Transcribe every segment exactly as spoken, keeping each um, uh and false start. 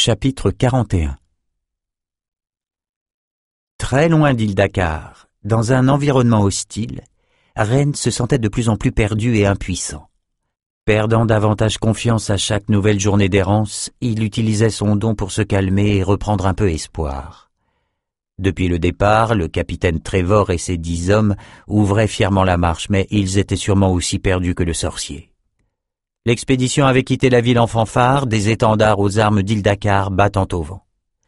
Chapitre quarante et un. Très loin d'Ildakar, dans un environnement hostile, Ren se sentait de plus en plus perdu et impuissant. Perdant davantage confiance à chaque nouvelle journée d'errance, il utilisait son don pour se calmer et reprendre un peu espoir. Depuis le départ, le capitaine Trevor et ses dix hommes ouvraient fièrement la marche, mais ils étaient sûrement aussi perdus que le sorcier. L'expédition avait quitté la ville en fanfare, des étendards aux armes d'Ildakar battant au vent.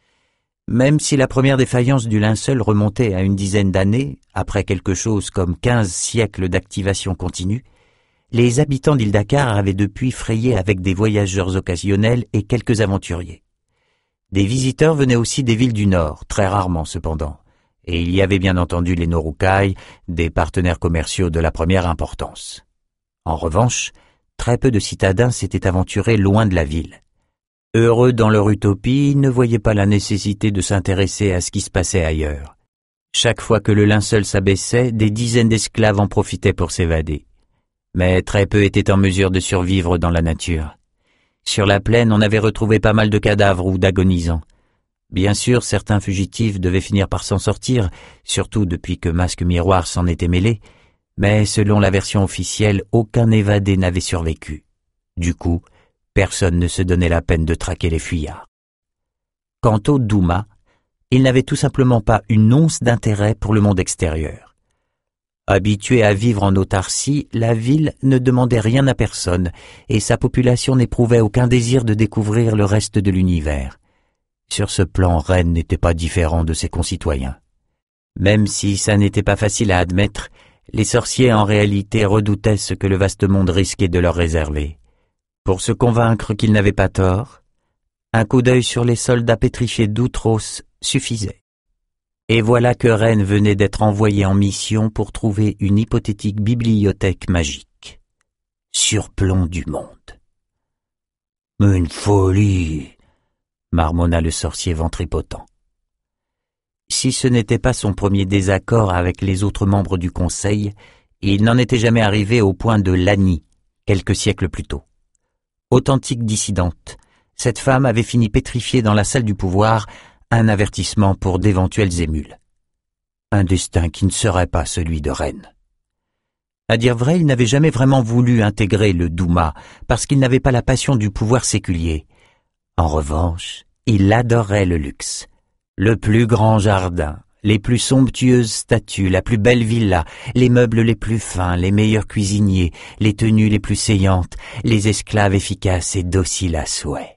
Même si la première défaillance du linceul remontait à une dizaine d'années, après quelque chose comme quinze siècles d'activation continue, les habitants d'Ildakar avaient depuis frayé avec des voyageurs occasionnels et quelques aventuriers. Des visiteurs venaient aussi des villes du Nord, très rarement cependant, et il y avait bien entendu les Norukai, des partenaires commerciaux de la première importance. En revanche, très peu de citadins s'étaient aventurés loin de la ville. Heureux dans leur utopie, ils ne voyaient pas la nécessité de s'intéresser à ce qui se passait ailleurs. Chaque fois que le linceul s'abaissait, des dizaines d'esclaves en profitaient pour s'évader. Mais très peu étaient en mesure de survivre dans la nature. Sur la plaine, on avait retrouvé pas mal de cadavres ou d'agonisants. Bien sûr, certains fugitifs devaient finir par s'en sortir, surtout depuis que Masque Miroir s'en était mêlé, mais selon la version officielle, aucun évadé n'avait survécu. Du coup, personne ne se donnait la peine de traquer les fuyards. Quant au Douma, il n'avait tout simplement pas une once d'intérêt pour le monde extérieur. Habitué à vivre en autarcie, la ville ne demandait rien à personne et sa population n'éprouvait aucun désir de découvrir le reste de l'univers. Sur ce plan, Ren n'était pas différent de ses concitoyens. Même si ça n'était pas facile à admettre, les sorciers en réalité redoutaient ce que le vaste monde risquait de leur réserver. Pour se convaincre qu'ils n'avaient pas tort, un coup d'œil sur les soldats pétrifiés d'Outros suffisait. Et voilà que Ren venait d'être envoyé en mission pour trouver une hypothétique bibliothèque magique. Surplomb du monde. « Une folie !» marmonna le sorcier ventripotent. Si ce n'était pas son premier désaccord avec les autres membres du Conseil, il n'en était jamais arrivé au point de Lani, quelques siècles plus tôt. Authentique dissidente, cette femme avait fini pétrifiée dans la salle du pouvoir, un avertissement pour d'éventuels émules. Un destin qui ne serait pas celui de Ren. À dire vrai, il n'avait jamais vraiment voulu intégrer le Douma, parce qu'il n'avait pas la passion du pouvoir séculier. En revanche, il adorait le luxe. Le plus grand jardin, les plus somptueuses statues, la plus belle villa, les meubles les plus fins, les meilleurs cuisiniers, les tenues les plus saillantes, les esclaves efficaces et dociles à souhait.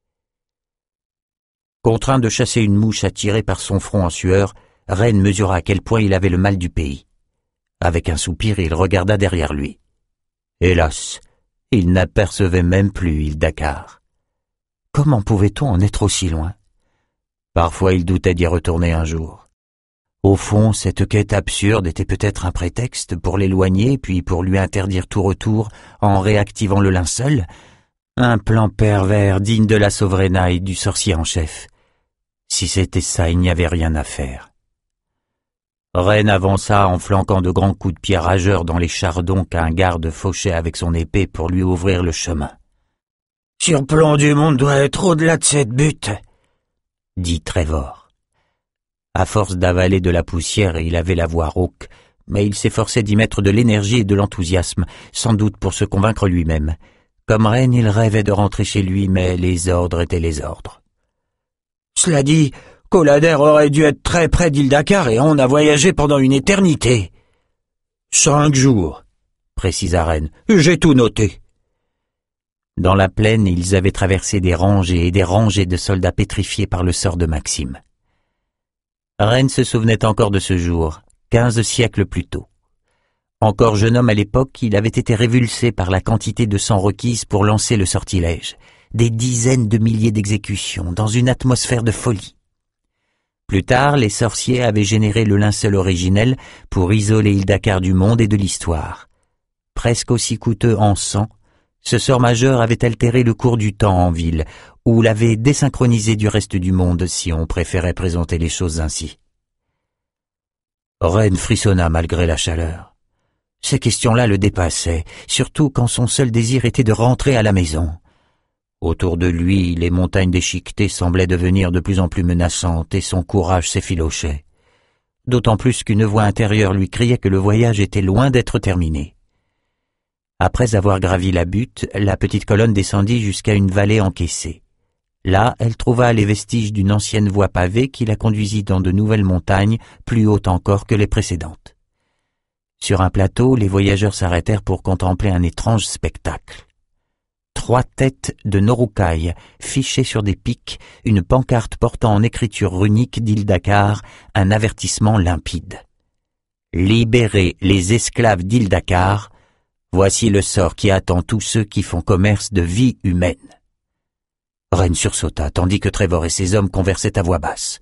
Contraint de chasser une mouche attirée par son front en sueur, Ren mesura à quel point il avait le mal du pays. Avec un soupir, il regarda derrière lui. Hélas, il n'apercevait même plus Ildakar. Comment pouvait-on en être aussi loin? Parfois il doutait d'y retourner un jour. Au fond, cette quête absurde était peut-être un prétexte pour l'éloigner puis pour lui interdire tout retour en réactivant le linceul, un plan pervers digne de la sauverenaille du sorcier en chef. Si c'était ça, il n'y avait rien à faire. Ren avança en flanquant de grands coups de pied rageurs dans les chardons qu'un garde fauchait avec son épée pour lui ouvrir le chemin. « Surplomb du monde doit être au-delà de cette butte !» dit Trevor. À force d'avaler de la poussière, il avait la voix rauque, mais il s'efforçait d'y mettre de l'énergie et de l'enthousiasme, sans doute pour se convaincre lui-même. Comme Ren, il rêvait de rentrer chez lui, mais les ordres étaient les ordres. Cela dit, Colader aurait dû être très près d'Ildakar et on a voyagé pendant une éternité. Cinq jours, précisa Ren. J'ai tout noté. Dans la plaine, ils avaient traversé des rangées et des rangées de soldats pétrifiés par le sort de Maxime. Ren se souvenait encore de ce jour, quinze siècles plus tôt. Encore jeune homme à l'époque, il avait été révulsé par la quantité de sang requise pour lancer le sortilège, des dizaines de milliers d'exécutions, dans une atmosphère de folie. Plus tard, les sorciers avaient généré le linceul originel pour isoler Ildakar du monde et de l'histoire. Presque aussi coûteux en sang, ce sort majeur avait altéré le cours du temps en ville, ou l'avait désynchronisé du reste du monde, si on préférait présenter les choses ainsi. Ren frissonna malgré la chaleur. Ces questions-là le dépassaient, surtout quand son seul désir était de rentrer à la maison. Autour de lui, les montagnes déchiquetées semblaient devenir de plus en plus menaçantes et son courage s'effilochait. D'autant plus qu'une voix intérieure lui criait que le voyage était loin d'être terminé. Après avoir gravi la butte, la petite colonne descendit jusqu'à une vallée encaissée. Là, elle trouva les vestiges d'une ancienne voie pavée qui la conduisit dans de nouvelles montagnes, plus hautes encore que les précédentes. Sur un plateau, les voyageurs s'arrêtèrent pour contempler un étrange spectacle. Trois têtes de Norukai, fichées sur des pics, une pancarte portant en écriture runique d'Ildakar un avertissement limpide. « Libérez les esclaves d'Ildakar, voici le sort qui attend tous ceux qui font commerce de vie humaine. » Ren sursauta, tandis que Trevor et ses hommes conversaient à voix basse.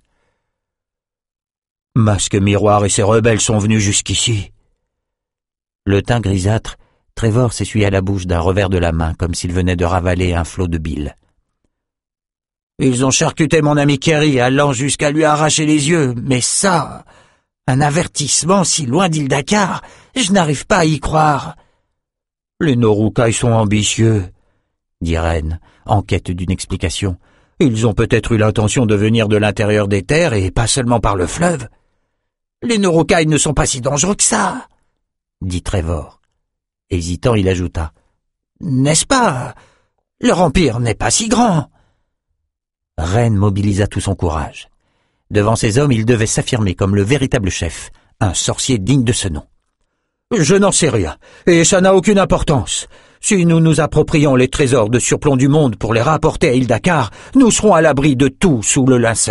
« Masque Miroir et ses rebelles sont venus jusqu'ici. » Le teint grisâtre, Trevor s'essuya la bouche d'un revers de la main, comme s'il venait de ravaler un flot de bile. « Ils ont charcuté mon ami Kerry, allant jusqu'à lui arracher les yeux, mais ça, un avertissement si loin d'Ildakar, je n'arrive pas à y croire. »« Les Norukai sont ambitieux, » dit Ren, en quête d'une explication. « Ils ont peut-être eu l'intention de venir de l'intérieur des terres et pas seulement par le fleuve. »« Les Norukai ne sont pas si dangereux que ça, » dit Trevor. Hésitant, il ajouta. « N'est-ce pas? Leur empire n'est pas si grand. » Ren mobilisa tout son courage. Devant ces hommes, il devait s'affirmer comme le véritable chef, un sorcier digne de ce nom. « Je n'en sais rien, et ça n'a aucune importance. Si nous nous approprions les trésors de surplomb du monde pour les rapporter à Ildakar, nous serons à l'abri de tout sous le linceul. »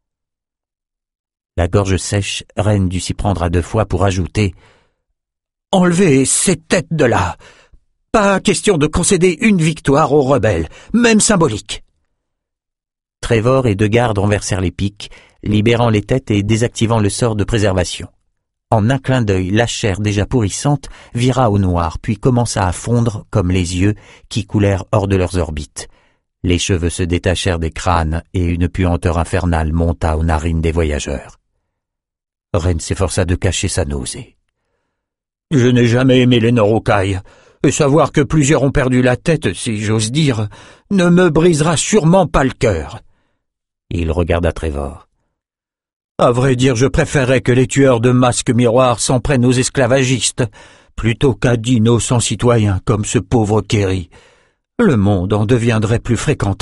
La gorge sèche, Ren dut s'y prendre à deux fois pour ajouter « Enlevez ces têtes de là. Pas question de concéder une victoire aux rebelles, même symbolique. » Trevor et deux gardes renversèrent les pics, libérant les têtes et désactivant le sort de préservation. En un clin d'œil, la chair déjà pourrissante vira au noir, puis commença à fondre comme les yeux qui coulèrent hors de leurs orbites. Les cheveux se détachèrent des crânes et une puanteur infernale monta aux narines des voyageurs. Ren s'efforça de cacher sa nausée. « Je n'ai jamais aimé les Norukai, et savoir que plusieurs ont perdu la tête, si j'ose dire, ne me brisera sûrement pas le cœur. » Il regarda Trevor. « À vrai dire, je préférerais que les tueurs de masques miroirs s'en prennent aux esclavagistes, plutôt qu'à d'innocents citoyens comme ce pauvre Kerry. Le monde en deviendrait plus fréquentable. »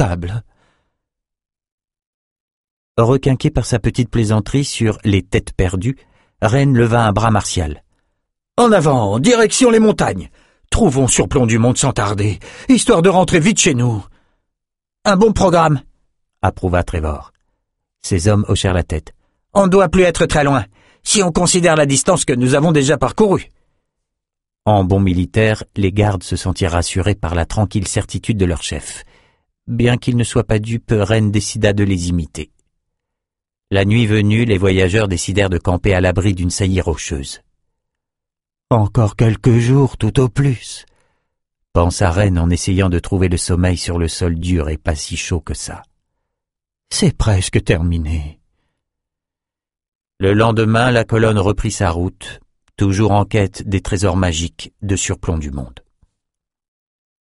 Requinqué par sa petite plaisanterie sur les têtes perdues, Ren leva un bras martial. « En avant, direction les montagnes. Trouvons surplomb du monde sans tarder, histoire de rentrer vite chez nous. »« Un bon programme, » approuva Trevor. Ses hommes hochèrent la tête. « On ne doit plus être très loin, si on considère la distance que nous avons déjà parcourue. » En bons militaires, les gardes se sentirent rassurés par la tranquille certitude de leur chef. Bien qu'ils ne soient pas dupes, Ren décida de les imiter. La nuit venue, les voyageurs décidèrent de camper à l'abri d'une saillie rocheuse. « Encore quelques jours tout au plus, » pensa Ren en essayant de trouver le sommeil sur le sol dur et pas si chaud que ça. « C'est presque terminé. » Le lendemain, la colonne reprit sa route, toujours en quête des trésors magiques de surplomb du monde.